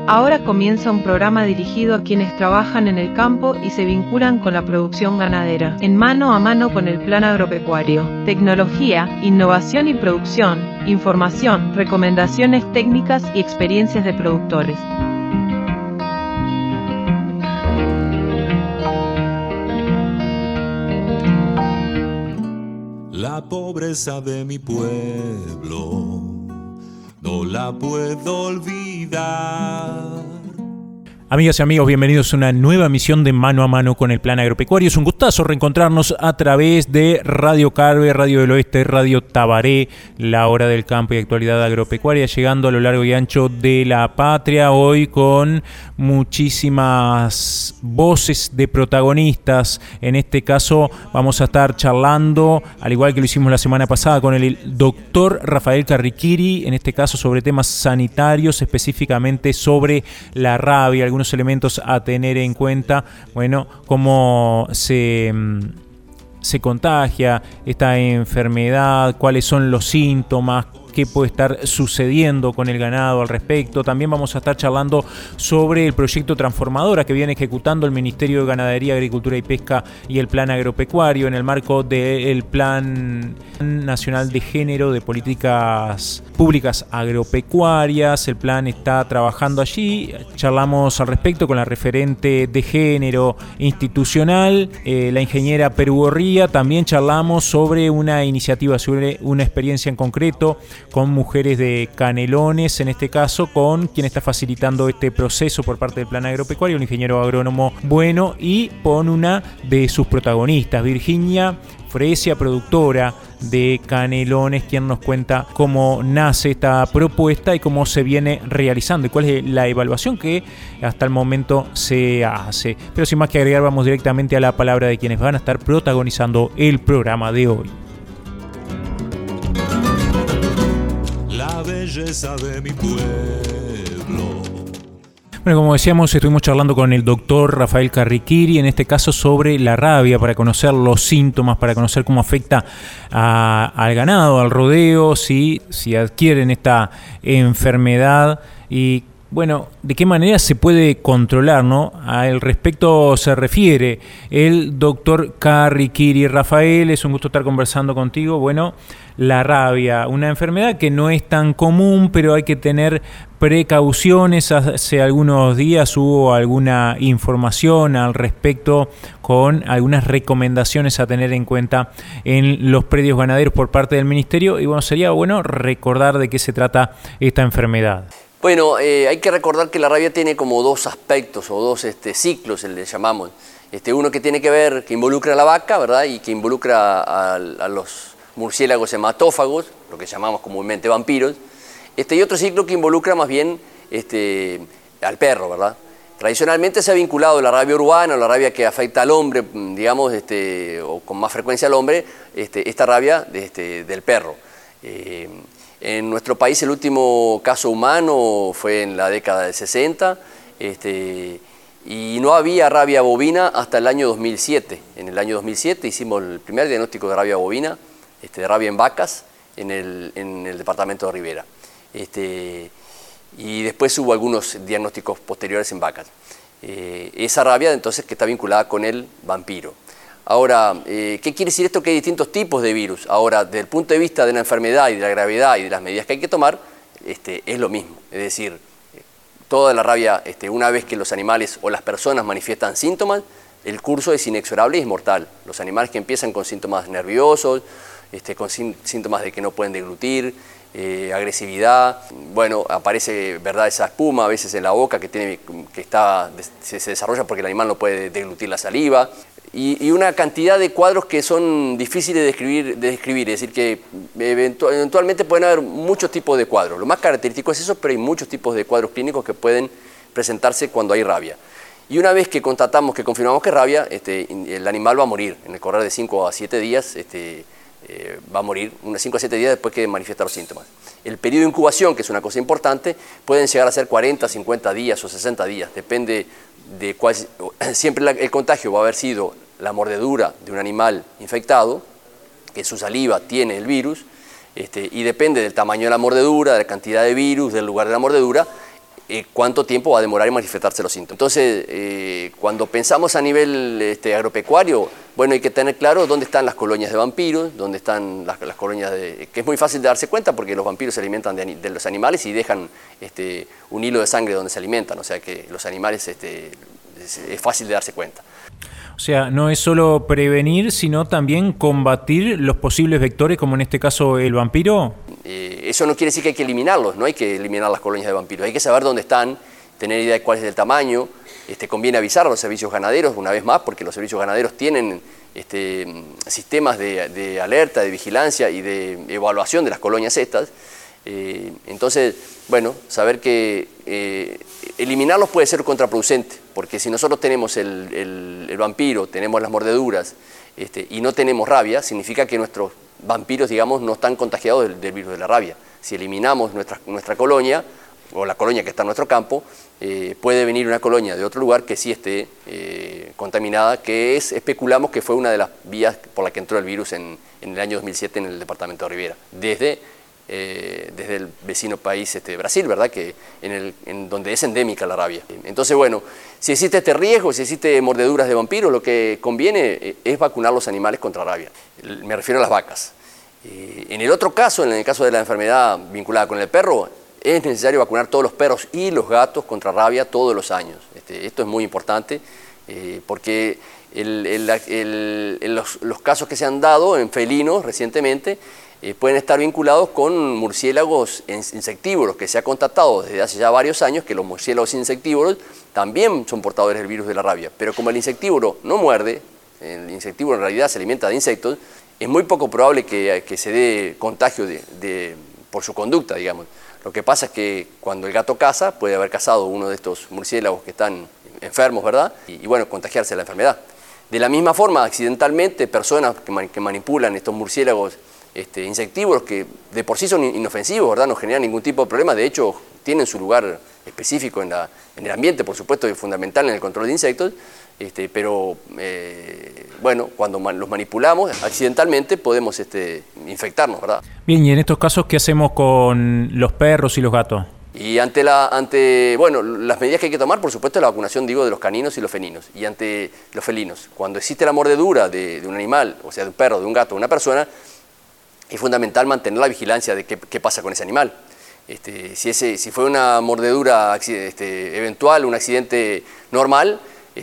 Ahora comienza un programa dirigido a quienes trabajan en el campo y se vinculan con la producción ganadera, en mano a mano con el plan agropecuario. Tecnología, innovación y producción, información, recomendaciones técnicas y experiencias de productores. La pobreza de mi pueblo no la puedo olvidar. Amigas y amigos, bienvenidos a una nueva emisión de Mano a Mano con el Plan Agropecuario. Es un gustazo reencontrarnos a través de Radio Carve, Radio del Oeste, Radio Tabaré, La Hora del Campo y Actualidad Agropecuaria, llegando a lo largo y ancho de la patria, hoy con muchísimas voces de protagonistas. En este caso vamos a estar charlando, al igual que lo hicimos la semana pasada, con el doctor Rafael Carriquiri, en este caso sobre temas sanitarios, específicamente sobre la rabia, algunos elementos a tener en cuenta, bueno, cómo se contagia esta enfermedad, cuáles son los síntomas, qué puede estar sucediendo con el ganado al respecto. También vamos a estar charlando sobre el proyecto Transformadora que viene ejecutando el Ministerio de Ganadería, Agricultura y Pesca y el Plan Agropecuario en el marco del Plan Nacional de Género de Políticas Públicas Agropecuarias. El plan está trabajando allí. Charlamos al respecto con la referente de género institucional, la ingeniera Perú Gorría. También charlamos sobre una iniciativa, sobre una experiencia en concreto con mujeres de Canelones, en este caso con quien está facilitando este proceso por parte del Plan Agropecuario, un ingeniero agrónomo bueno, y con una de sus protagonistas, Virginia Fresia, productora de Canelones, quien nos cuenta cómo nace esta propuesta y cómo se viene realizando y cuál es la evaluación que hasta el momento se hace. Pero sin más que agregar, vamos directamente a la palabra de quienes van a estar protagonizando el programa de hoy. La belleza de mi pueblo. Bueno, como decíamos, estuvimos charlando con el doctor Rafael Carriquiri, en este caso sobre la rabia, para conocer los síntomas, para conocer cómo afecta al ganado, al rodeo, si adquieren esta enfermedad y, bueno, de qué manera se puede controlar, ¿no? Al respecto se refiere el doctor Carriquiri. Rafael, es un gusto estar conversando contigo. Bueno, la rabia, una enfermedad que no es tan común, pero hay que tener precauciones. Hace algunos días hubo alguna información al respecto con algunas recomendaciones a tener en cuenta en los predios ganaderos por parte del Ministerio. Y bueno, sería bueno recordar de qué se trata esta enfermedad. Bueno, hay que recordar que la rabia tiene como dos aspectos o dos ciclos, le llamamos. Uno que tiene que ver, que involucra a la vaca, ¿verdad? Y que involucra a los murciélagos hematófagos, lo que llamamos comúnmente vampiros. Y otro ciclo que involucra más bien al perro, ¿verdad? Tradicionalmente se ha vinculado la rabia urbana, la rabia que afecta al hombre, digamos, o con más frecuencia al hombre, esta rabia del perro. En nuestro país el último caso humano fue en la década del 60 y no había rabia bovina hasta el año 2007. En el año 2007 hicimos el primer diagnóstico de rabia bovina, de rabia en vacas, en el departamento de Rivera. Y después hubo algunos diagnósticos posteriores en vacas. Esa rabia entonces que está vinculada con el vampiro. Ahora, ¿qué quiere decir esto? Que hay distintos tipos de virus. Ahora, desde el punto de vista de la enfermedad y de la gravedad y de las medidas que hay que tomar, es lo mismo. Es decir, toda la rabia, una vez que los animales o las personas manifiestan síntomas, el curso es inexorable y es mortal. Los animales que empiezan con síntomas nerviosos, con síntomas de que no pueden deglutir, agresividad, bueno, aparece, ¿verdad?, esa espuma a veces en la boca se desarrolla porque el animal no puede deglutir la saliva. Y una cantidad de cuadros que son difíciles de describir, es decir, que eventualmente pueden haber muchos tipos de cuadros. Lo más característico es eso, pero hay muchos tipos de cuadros clínicos que pueden presentarse cuando hay rabia. Y una vez que constatamos, que confirmamos que es rabia, el animal va a morir. En el correr de 5 a 7 días va a morir, unos 5 a 7 días después que manifiesta los síntomas. El periodo de incubación, que es una cosa importante, pueden llegar a ser 40, 50 días o 60 días, depende de cuál. Siempre el contagio va a haber sido la mordedura de un animal infectado, que su saliva tiene el virus, y depende del tamaño de la mordedura, de la cantidad de virus, del lugar de la mordedura, cuánto tiempo va a demorar en manifestarse los síntomas. Entonces, cuando pensamos a nivel agropecuario, bueno, hay que tener claro dónde están las colonias de vampiros, dónde están las colonias que es muy fácil de darse cuenta porque los vampiros se alimentan de los animales y dejan un hilo de sangre donde se alimentan, o sea que los animales es fácil de darse cuenta. O sea, no es solo prevenir, sino también combatir los posibles vectores, como en este caso el vampiro. Eso no quiere decir que hay que eliminarlos, no hay que eliminar las colonias de vampiros, hay que saber dónde están, tener idea de cuál es el tamaño. Conviene avisar a los servicios ganaderos una vez más, porque los servicios ganaderos tienen sistemas de alerta, de vigilancia y de evaluación de las colonias estas. Entonces, bueno, saber que eliminarlos puede ser contraproducente, porque si nosotros tenemos el vampiro, tenemos las mordeduras y no tenemos rabia, significa que nuestros vampiros, digamos, no están contagiados del virus de la rabia. Si eliminamos nuestra colonia, o la colonia que está en nuestro campo, puede venir una colonia de otro lugar que sí esté contaminada, que especulamos que fue una de las vías por la que entró el virus en el año 2007 en el departamento de Rivera, desde el vecino país Brasil, ¿verdad? En donde es endémica la rabia. Entonces, bueno, si existe este riesgo, si existe mordeduras de vampiros, lo que conviene es vacunar los animales contra rabia. Me refiero a las vacas. En el otro caso, en el caso de la enfermedad vinculada con el perro, es necesario vacunar todos los perros y los gatos contra rabia todos los años. Esto es muy importante porque los casos que se han dado en felinos recientemente pueden estar vinculados con murciélagos insectívoros, que se ha constatado desde hace ya varios años que los murciélagos insectívoros también son portadores del virus de la rabia. Pero como el insectívoro no muerde, el insectívoro en realidad se alimenta de insectos, es muy poco probable que se dé contagio por su conducta, digamos. Lo que pasa es que cuando el gato caza, puede haber cazado uno de estos murciélagos que están enfermos, ¿verdad? Y bueno, contagiarse la enfermedad. De la misma forma, accidentalmente, personas que manipulan estos murciélagos insectívoros, que de por sí son inofensivos, ¿verdad? No generan ningún tipo de problema, de hecho, tienen su lugar específico en el ambiente, por supuesto, es fundamental en el control de insectos, pero bueno, cuando los manipulamos accidentalmente podemos infectarnos, ¿verdad? Bien, y en estos casos, ¿qué hacemos con los perros y los gatos? Y ante bueno, las medidas que hay que tomar, por supuesto, es la vacunación, digo, de los caninos y los felinos. Y ante los felinos, cuando existe la mordedura de un animal, o sea, de un perro, de un gato, de una persona, es fundamental mantener la vigilancia de qué pasa con ese animal. Si fue una mordedura eventual, un accidente normal,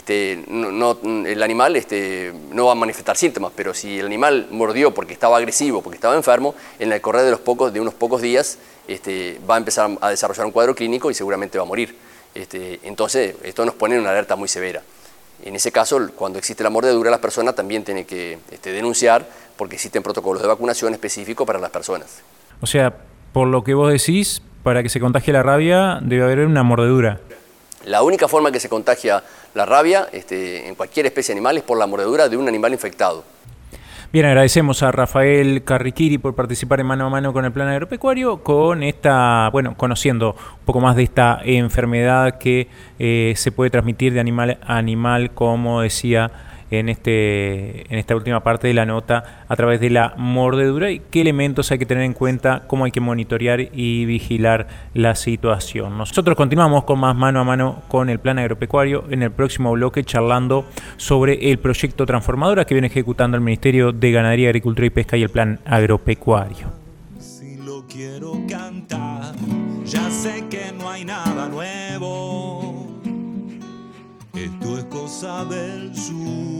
el animal no va a manifestar síntomas, pero si el animal mordió porque estaba agresivo, porque estaba enfermo, en el correr de unos pocos días va a empezar a desarrollar un cuadro clínico y seguramente va a morir. Entonces, esto nos pone en una alerta muy severa. En ese caso, cuando existe la mordedura, la persona también tiene que denunciar, porque existen protocolos de vacunación específicos para las personas. O sea, por lo que vos decís, para que se contagie la rabia debe haber una mordedura. La única forma que se contagia la rabia en cualquier especie animal es por la mordedura de un animal infectado. Bien, agradecemos a Rafael Carriquiri por participar en Mano a Mano con el Plan Agropecuario, conociendo un poco más de esta enfermedad que se puede transmitir de animal a animal, como decía en esta última parte de la nota, a través de la mordedura, y qué elementos hay que tener en cuenta, cómo hay que monitorear y vigilar la situación. Nosotros continuamos con más Mano a Mano con el Plan Agropecuario en el próximo bloque, charlando sobre el proyecto Transformadora que viene ejecutando el Ministerio de Ganadería, Agricultura y Pesca y el Plan Agropecuario. Si lo quiero cantar, ya sé que no hay nada nuevo. Esto es cosa del sur.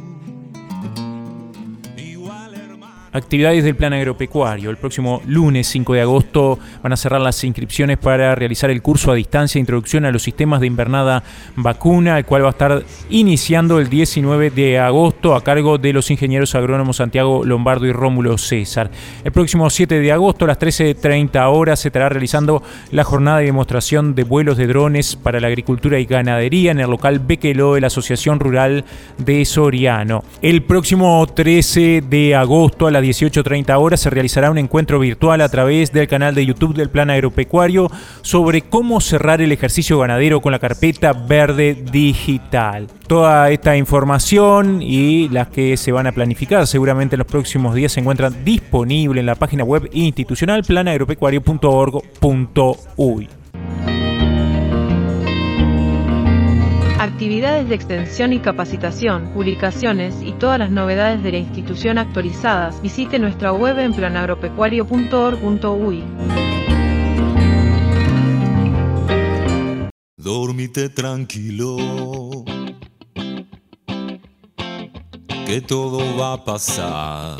Actividades del Plan Agropecuario. El próximo lunes 5 de agosto van a cerrar las inscripciones para realizar el curso a distancia Introducción a los Sistemas de Invernada Vacuna, el cual va a estar iniciando el 19 de agosto a cargo de los ingenieros agrónomos Santiago Lombardo y Rómulo César. El próximo 7 de agosto a las 13:30 horas se estará realizando la jornada de demostración de vuelos de drones para la agricultura y ganadería en el local Bequeló de la Asociación Rural de Soriano. El próximo 13 de agosto a las 18:30 horas se realizará un encuentro virtual a través del canal de YouTube del Plan Agropecuario sobre cómo cerrar el ejercicio ganadero con la carpeta verde digital. Toda esta información y las que se van a planificar seguramente en los próximos días se encuentran disponibles en la página web institucional planagropecuario.org.uy. Actividades de extensión y capacitación, publicaciones y todas las novedades de la institución actualizadas, visite nuestra web en planagropecuario.org.uy. Dormite tranquilo, que todo va a pasar.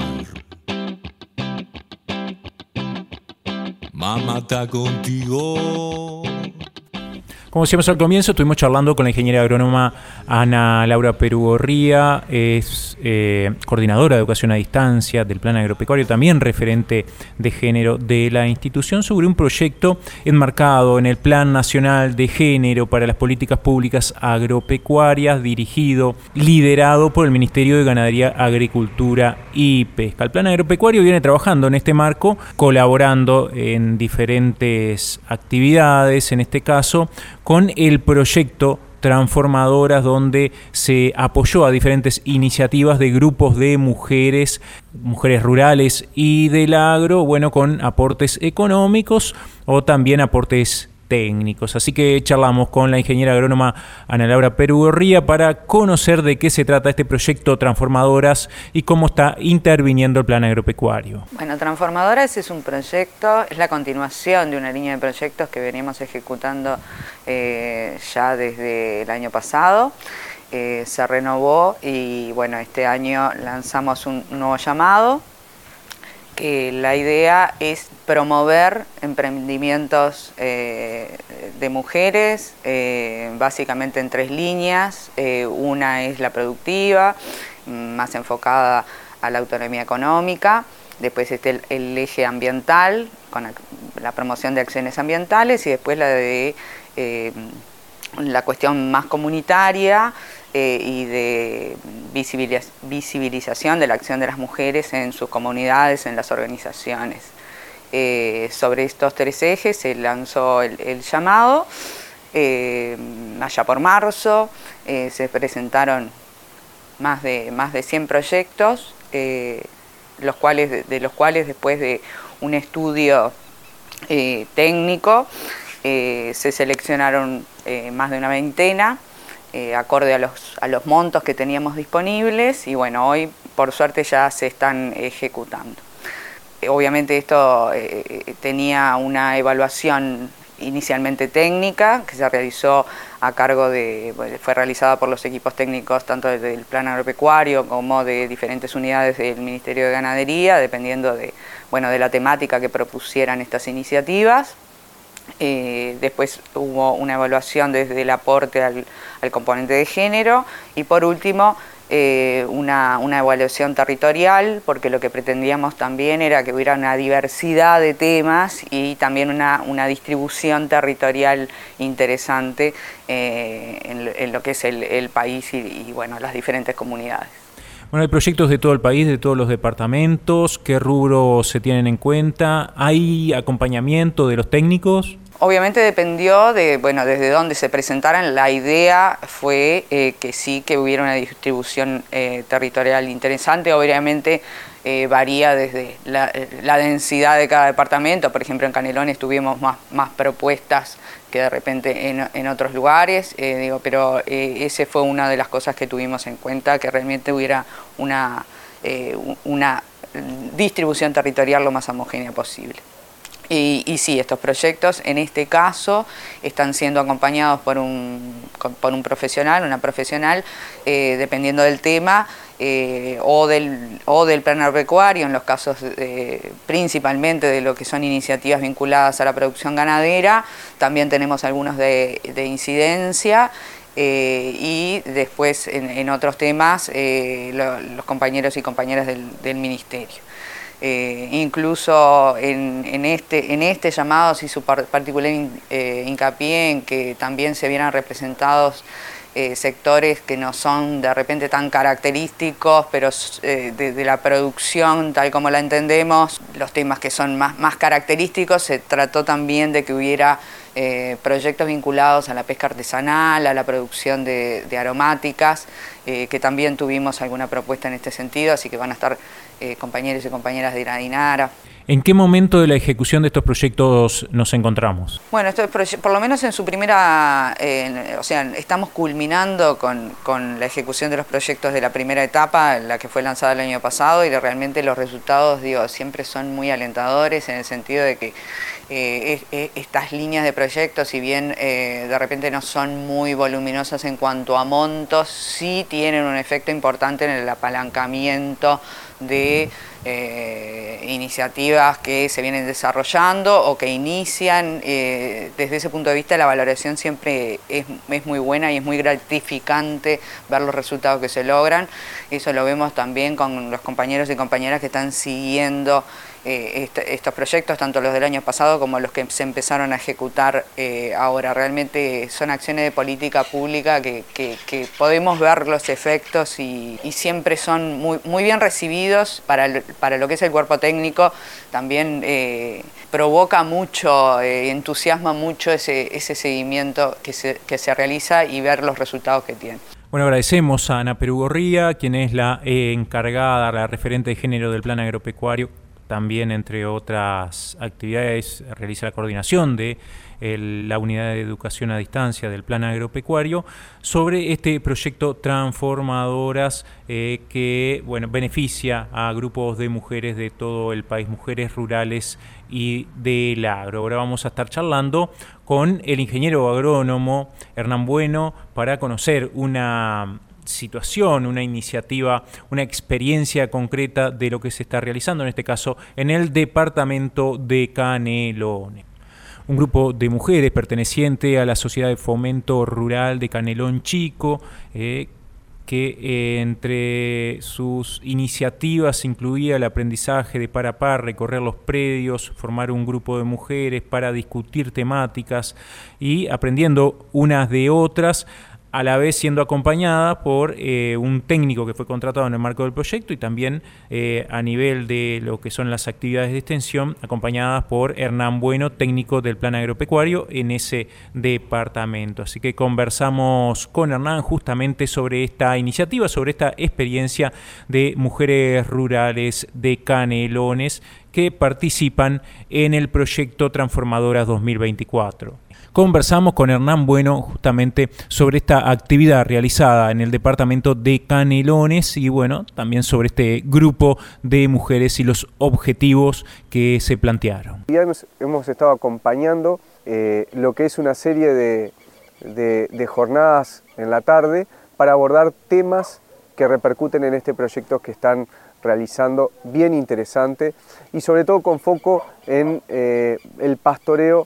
Mamá está contigo. Como decíamos al comienzo, estuvimos charlando con la ingeniera agrónoma Ana Laura Perugorría, es coordinadora de educación a distancia del Plan Agropecuario, también referente de género de la institución, sobre un proyecto enmarcado en el Plan Nacional de Género para las Políticas Públicas Agropecuarias, liderado por el Ministerio de Ganadería, Agricultura y Pesca. El Plan Agropecuario viene trabajando en este marco, colaborando en diferentes actividades, en este caso con el proyecto Transformadoras, donde se apoyó a diferentes iniciativas de grupos de mujeres rurales y del agro, bueno, con aportes económicos o también aportes técnicos. Así que charlamos con la ingeniera agrónoma Ana Laura Perugorría para conocer de qué se trata este proyecto Transformadoras y cómo está interviniendo el Plan Agropecuario. Bueno, Transformadoras es un proyecto, es la continuación de una línea de proyectos que venimos ejecutando ya desde el año pasado. Se renovó y bueno, este año lanzamos un nuevo llamado. La idea es promover emprendimientos de mujeres, básicamente en 3 líneas. Una es la productiva, más enfocada a la autonomía económica. Después está el eje ambiental, con la promoción de acciones ambientales, y después la de la cuestión más comunitaria, y de visibilización de la acción de las mujeres en sus comunidades, en las organizaciones. Sobre estos 3 ejes se lanzó el llamado, allá por marzo. Se presentaron más de 100 proyectos, de los cuales después de un estudio técnico se seleccionaron más de una veintena, acorde a los montos que teníamos disponibles, y bueno, hoy por suerte ya se están ejecutando. Obviamente esto tenía una evaluación inicialmente técnica que se realizó a cargo fue realizada por los equipos técnicos tanto del Plan Agropecuario como de diferentes unidades del Ministerio de Ganadería, dependiendo de la temática que propusieran estas iniciativas. Después hubo una evaluación desde el aporte al componente de género, y por último una evaluación territorial, porque lo que pretendíamos también era que hubiera una diversidad de temas y también una distribución territorial interesante en lo que es el país y bueno, las diferentes comunidades. Bueno, hay proyectos de todo el país, de todos los departamentos. ¿Qué rubros se tienen en cuenta? ¿Hay acompañamiento de los técnicos? Obviamente dependió desde dónde se presentaran. La idea fue que sí, que hubiera una distribución territorial interesante. Obviamente varía desde la densidad de cada departamento. Por ejemplo, en Canelones tuvimos más propuestas que de repente en otros lugares, pero ese fue una de las cosas que tuvimos en cuenta, que realmente hubiera una distribución territorial lo más homogénea posible. Y sí, estos proyectos en este caso están siendo acompañados por un profesional, una profesional, dependiendo del tema, o del plan agropecuario, en los casos principalmente de lo que son iniciativas vinculadas a la producción ganadera. También tenemos algunos de incidencia, y después en otros temas los compañeros y compañeras del Ministerio. Incluso en este llamado se hizo particular hincapié en que también se vieran representados sectores que no son de repente tan característicos, pero de la producción tal como la entendemos, los temas que son más característicos. Se trató también de que hubiera proyectos vinculados a la pesca artesanal, a la producción de aromáticas, que también tuvimos alguna propuesta en este sentido, así que van a estar compañeros y compañeras de Iradinara. ¿En qué momento de la ejecución de estos proyectos nos encontramos? Bueno, esto es por lo menos en su primera, o sea, estamos culminando con la ejecución de los proyectos de la primera etapa, la que fue lanzada el año pasado, y realmente los resultados, digo, siempre son muy alentadores en el sentido de que estas líneas de proyectos, si bien de repente no son muy voluminosas en cuanto a montos, sí tienen un efecto importante en el apalancamiento de iniciativas que se vienen desarrollando o que inician. Desde ese punto de vista la valoración siempre es muy buena y es muy gratificante ver los resultados que se logran. Eso lo vemos también con los compañeros y compañeras que están siguiendo estos proyectos, tanto los del año pasado como los que se empezaron a ejecutar ahora. Realmente son acciones de política pública que podemos ver los efectos y siempre son muy bien recibidos para lo que es el cuerpo técnico. También provoca mucho, entusiasma mucho ese seguimiento que se realiza y ver los resultados que tiene. Bueno, agradecemos a Ana Perugorría, quien es la encargada, la referente de género del Plan Agropecuario. También, entre otras actividades, realiza la coordinación de la unidad de educación a distancia del Plan Agropecuario sobre este proyecto Transformadoras que beneficia a grupos de mujeres de todo el país, mujeres rurales y del agro. Ahora vamos a estar charlando con el ingeniero agrónomo Hernán Bueno para conocer una situación, una iniciativa, una experiencia concreta de lo que se está realizando, en este caso en el departamento de Canelones. Un grupo de mujeres perteneciente a la Sociedad de Fomento Rural de Canelón Chico, que entre sus iniciativas incluía el aprendizaje de par a par, recorrer los predios, formar un grupo de mujeres para discutir temáticas y aprendiendo unas de otras, a la vez siendo acompañada por un técnico que fue contratado en el marco del proyecto y también a nivel de lo que son las actividades de extensión, acompañadas por Hernán Bueno, técnico del Plan Agropecuario en ese departamento. Así que conversamos con Hernán justamente sobre esta iniciativa, sobre esta experiencia de mujeres rurales de Canelones que participan en el proyecto Transformadoras 2024. Conversamos con Hernán Bueno justamente sobre esta actividad realizada en el departamento de Canelones y también sobre este grupo de mujeres y los objetivos que se plantearon. Ya hemos estado acompañando lo que es una serie de jornadas en la tarde para abordar temas que repercuten en este proyecto que están realizando, bien interesante y sobre todo con foco en el pastoreo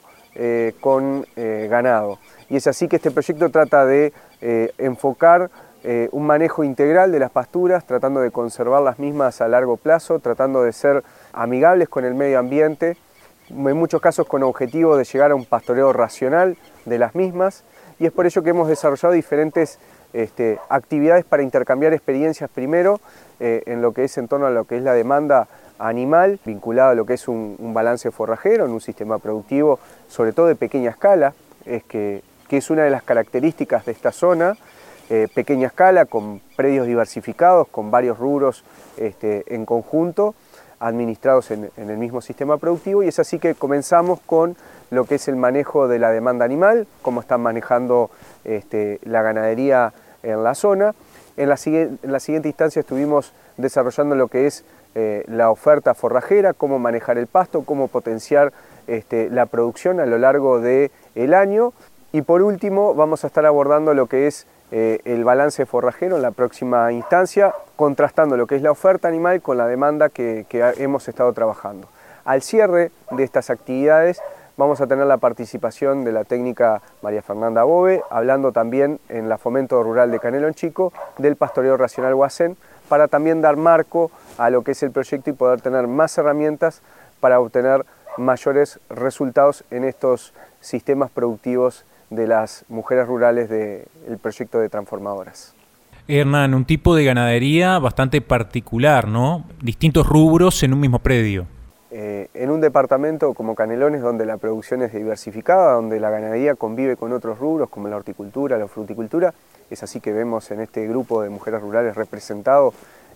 con ganado. Y es así que este proyecto trata de enfocar un manejo integral de las pasturas, tratando de conservar las mismas a largo plazo, tratando de ser amigables con el medio ambiente, en muchos casos con objetivo de llegar a un pastoreo racional de las mismas, y es por ello que hemos desarrollado diferentes actividades para intercambiar experiencias primero en lo que es en torno a lo que es la demanda animal, vinculado a lo que es un balance forrajero en un sistema productivo, sobre todo de pequeña escala, que es una de las características de esta zona, pequeña escala, con predios diversificados, con varios rubros en conjunto, administrados en el mismo sistema productivo, y es así que comenzamos con lo que es el manejo de la demanda animal, cómo están manejando la ganadería en la zona. En la siguiente instancia estuvimos desarrollando lo que es la oferta forrajera, cómo manejar el pasto, cómo potenciar la producción a lo largo del año. Y por último vamos a estar abordando lo que es el balance forrajero en la próxima instancia, contrastando lo que es la oferta animal con la demanda que hemos estado trabajando. Al cierre de estas actividades vamos a tener la participación de la técnica María Fernanda Bove, hablando también en la Fomento Rural de Canelón Chico del pastoreo racional Guasén, para también dar marco a lo que es el proyecto y poder tener más herramientas para obtener mayores resultados en estos sistemas productivos de las mujeres rurales del proyecto de Transformadoras. Hernán, un tipo de ganadería bastante particular, ¿no? Distintos rubros en un mismo predio. En un departamento como Canelones, donde la producción es diversificada, donde la ganadería convive con otros rubros como la horticultura, la fruticultura, es así que vemos en este grupo de mujeres rurales representado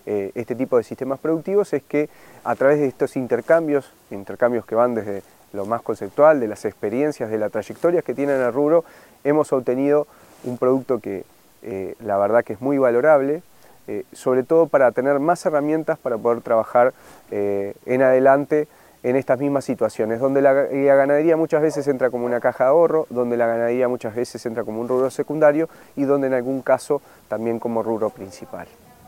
este tipo de sistemas productivos es que a través de estos intercambios que van desde lo más conceptual, de las experiencias, de las trayectorias que tienen el rubro, hemos obtenido un producto que la verdad que es muy valorable, sobre todo para tener más herramientas para poder trabajar en adelante en estas mismas situaciones, donde la ganadería muchas veces entra como una caja de ahorro, donde la ganadería muchas veces entra como un rubro secundario y donde en algún caso también como rubro principal.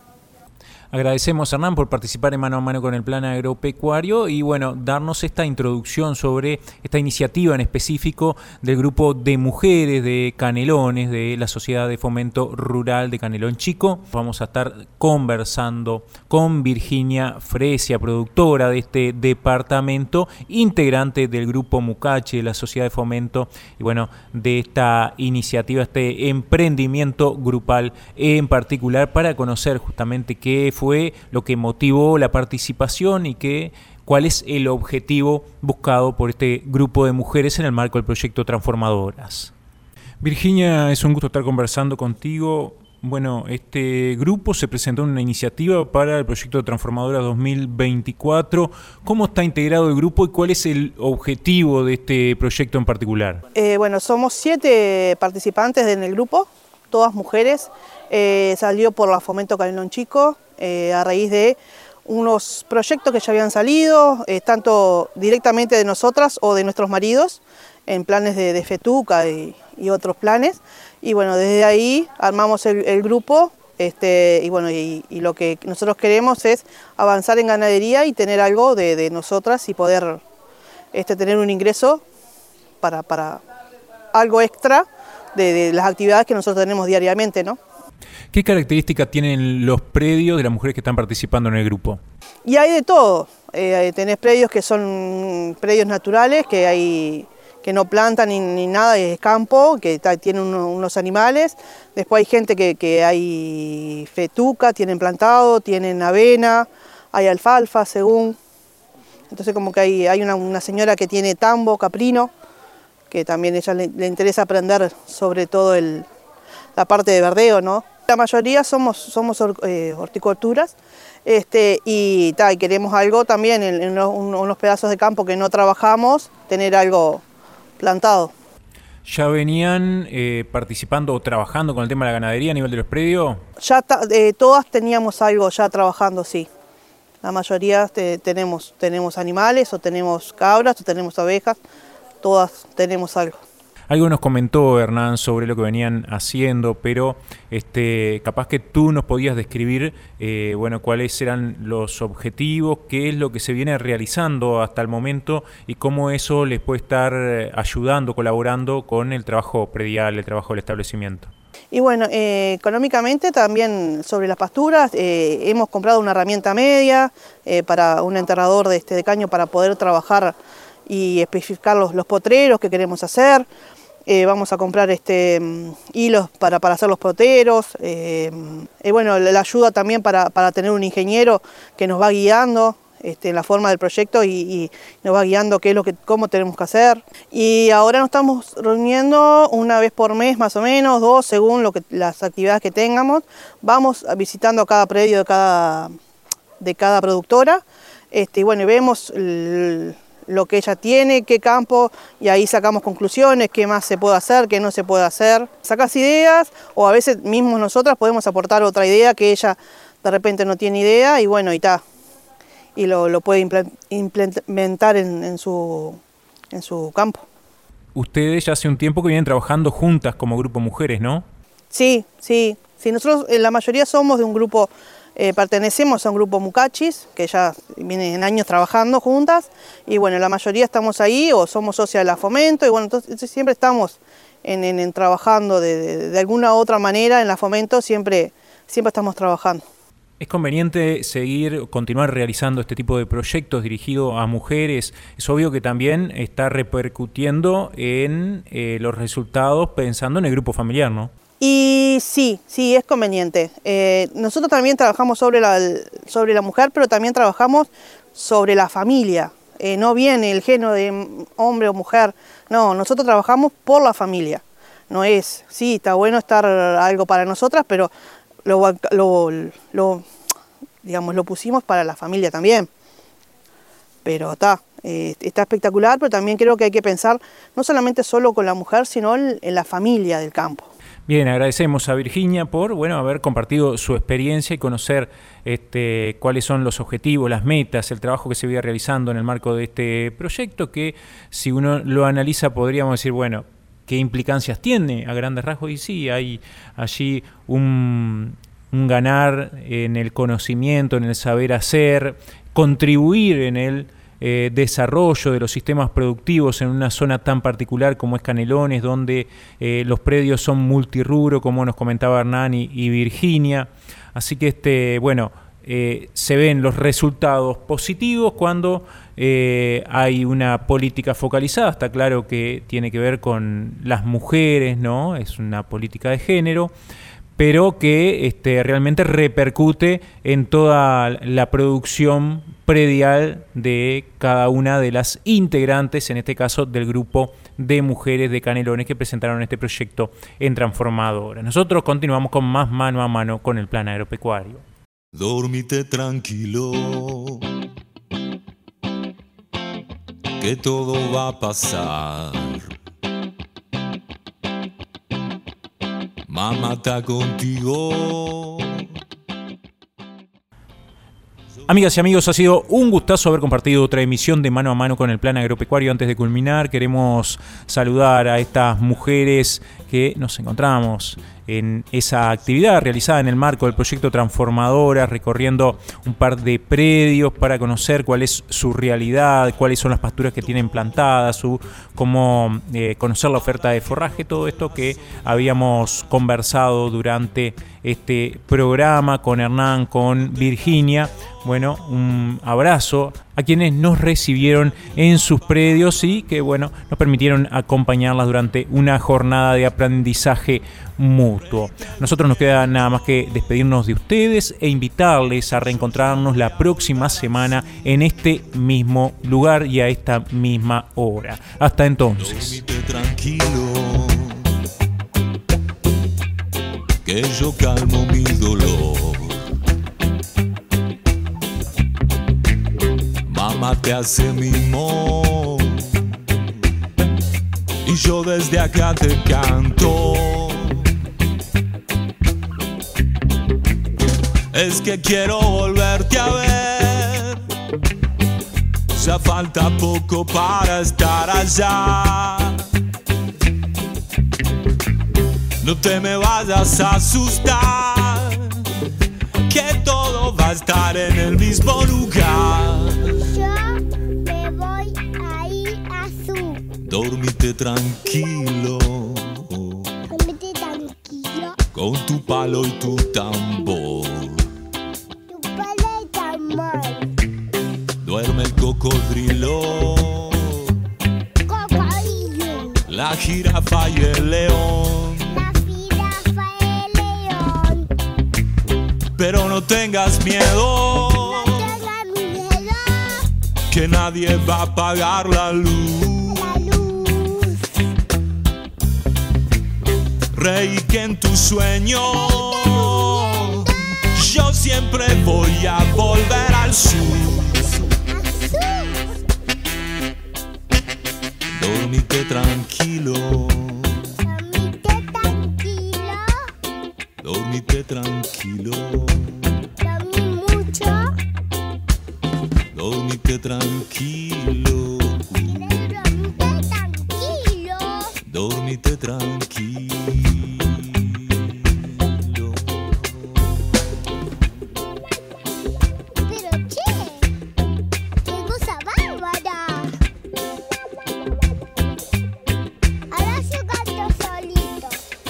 Agradecemos, Hernán, por participar en Mano a Mano con el Plan Agropecuario y bueno, darnos esta introducción sobre esta iniciativa en específico del grupo de mujeres de Canelones, de la Sociedad de Fomento Rural de Canelón Chico. Vamos a estar conversando con Virginia Fresia, productora de este departamento, integrante del grupo Mucachi, de la Sociedad de Fomento, y bueno, de esta iniciativa, este emprendimiento grupal en particular, para conocer justamente qué fue lo que motivó la participación y cuál es el objetivo buscado por este grupo de mujeres en el marco del proyecto Transformadoras. Virginia, es un gusto estar conversando contigo. Bueno, este grupo se presentó en una iniciativa para el proyecto Transformadoras 2024. ¿Cómo está integrado el grupo y cuál es el objetivo de este proyecto en particular? Bueno, somos 7 participantes en el grupo, todas mujeres. Salió por la Fomento Canelón Chico, a raíz de unos proyectos que ya habían salido, tanto directamente de nosotras o de nuestros maridos, en planes de FETUCA y otros planes. Y bueno, desde ahí armamos el grupo, y bueno, y lo que nosotros queremos es avanzar en ganadería y tener algo de nosotras y poder tener un ingreso para algo extra de las actividades que nosotros tenemos diariamente, ¿no? ¿Qué características tienen los predios de las mujeres que están participando en el grupo? Y hay de todo. Tenés predios que son predios naturales, que no plantan ni nada, es campo, que tienen unos animales. Después hay gente que hay fetuca, tienen plantado, tienen avena, hay alfalfa, según. Entonces como que hay una señora que tiene tambo, caprino, que también a ella le interesa aprender sobre todo la parte de verdeo, ¿no? La mayoría somos horticulturas, y queremos algo también en unos pedazos de campo que no trabajamos, tener algo plantado. ¿Ya venían participando o trabajando con el tema de la ganadería a nivel de los predios? Ya todas teníamos algo ya trabajando, sí. La mayoría tenemos animales, o tenemos cabras, o tenemos ovejas, todas tenemos algo. Algo nos comentó Hernán sobre lo que venían haciendo, pero capaz que tú nos podías describir cuáles eran los objetivos, qué es lo que se viene realizando hasta el momento y cómo eso les puede estar ayudando, colaborando con el trabajo predial, el trabajo del establecimiento. Y bueno, económicamente también sobre las pasturas, hemos comprado una herramienta media para un enterrador de caño para poder trabajar y especificar los potreros que queremos hacer. Vamos a comprar hilos para hacer los potreros. Bueno, la ayuda también para tener un ingeniero que nos va guiando en la forma del proyecto y nos va guiando cómo tenemos que hacer. Y ahora nos estamos reuniendo una vez por mes más o menos, 2 según las actividades que tengamos. Vamos visitando cada predio de cada productora, y bueno, vemos lo que ella tiene, qué campo, y ahí sacamos conclusiones, qué más se puede hacer, qué no se puede hacer. Sacas ideas, o a veces mismos nosotras podemos aportar otra idea que ella de repente no tiene idea, y bueno, y lo puede implementar en su campo. Ustedes ya hace un tiempo que vienen trabajando juntas como grupo mujeres, ¿no? Sí, nosotros la mayoría somos de un grupo, pertenecemos a un grupo Mucachis, que ya vienen años trabajando juntas, y bueno, la mayoría estamos ahí, o somos socias de la Fomento, y bueno, entonces siempre estamos en trabajando de alguna u otra manera en la Fomento, siempre estamos trabajando. ¿Es conveniente continuar realizando este tipo de proyectos dirigidos a mujeres? Es obvio que también está repercutiendo en los resultados pensando en el grupo familiar, ¿no? Y sí, es conveniente. Nosotros también trabajamos sobre la mujer, pero también trabajamos sobre la familia. No viene el género de hombre o mujer, no, nosotros trabajamos por la familia. No es, sí, está bueno estar algo para nosotras, pero digamos, lo pusimos para la familia también. Pero está espectacular, pero también creo que hay que pensar no solamente solo con la mujer, sino en la familia del campo. Bien, agradecemos a Virginia por haber compartido su experiencia y conocer cuáles son los objetivos, las metas, el trabajo que se viene realizando en el marco de este proyecto, que si uno lo analiza podríamos decir, bueno, ¿qué implicancias tiene a grandes rasgos? Y sí, hay allí un ganar en el conocimiento, en el saber hacer, contribuir en el desarrollo de los sistemas productivos en una zona tan particular como es Canelones, donde los predios son multirrubro, como nos comentaba Hernán y Virginia. Así que se ven los resultados positivos cuando hay una política focalizada. Está claro que tiene que ver con las mujeres, ¿no? Es una política de género, pero que realmente repercute en toda la producción predial de cada una de las integrantes, en este caso del grupo de mujeres de Canelones que presentaron este proyecto en Transformadora. Nosotros continuamos con más Mano a Mano con el Plan Agropecuario. Dormite tranquilo, que todo va a pasar. Mamá está contigo. Amigas y amigos, ha sido un gustazo haber compartido otra emisión de Mano a Mano con el Plan Agropecuario. Antes de culminar, queremos saludar a estas mujeres que nos encontramos en esa actividad realizada en el marco del proyecto Transformadora, recorriendo un par de predios para conocer cuál es su realidad, cuáles son las pasturas que tienen plantadas, cómo conocer la oferta de forraje, todo esto que habíamos conversado durante este programa con Hernán, con Virginia. Bueno, un abrazo a quienes nos recibieron en sus predios y que nos permitieron acompañarlas durante una jornada de aprendizaje mutuo. Nosotros nos queda nada más que despedirnos de ustedes e invitarles a reencontrarnos la próxima semana en este mismo lugar y a esta misma hora. Hasta entonces. Dormite tranquilo, que yo calmo mi dolor. Mamá te hace mimo y yo desde acá te canto. Es que quiero volverte a ver, ya falta poco para estar allá. No te me vayas a asustar, que todo va a estar en el mismo lugar. Yo me voy a ir a su. Dormite tranquilo, Dormite tranquilo. con tu palo y tu tambor. Tu palo y tambor. Duerme el cocodrilo, Cocodrilo. la jirafa y el león. La jirafa y el león. Pero no tengas miedo, No tengas miedo. que nadie va a apagar la luz. La luz. Rey, que en tu sueño yo siempre voy a volver al sur. Dormite tranquilo, Dormite tranquilo. dormite tranquilo, Dormí mucho. dormite tranquilo, Dormite tranquilo. dormite tranquilo. Pero qué cosa bárbara. Ahora yo canto solito.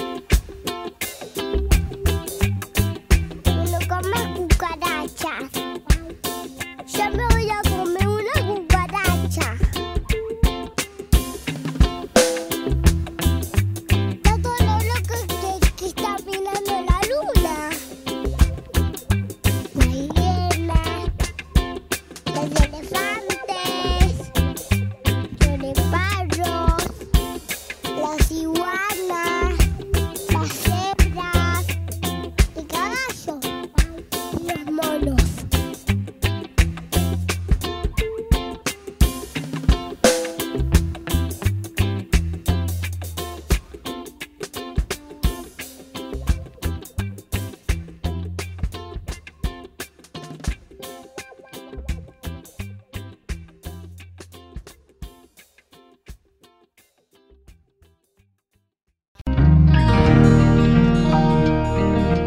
No comas cucarachas. Yo me voy a comer una cucaracha. Todo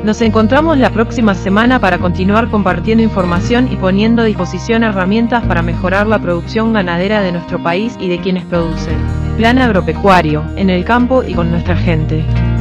Nos encontramos la próxima semana para continuar compartiendo información y poniendo a disposición herramientas para mejorar la producción ganadera de nuestro país y de quienes producen. Plan Agropecuario, en el campo y con nuestra gente.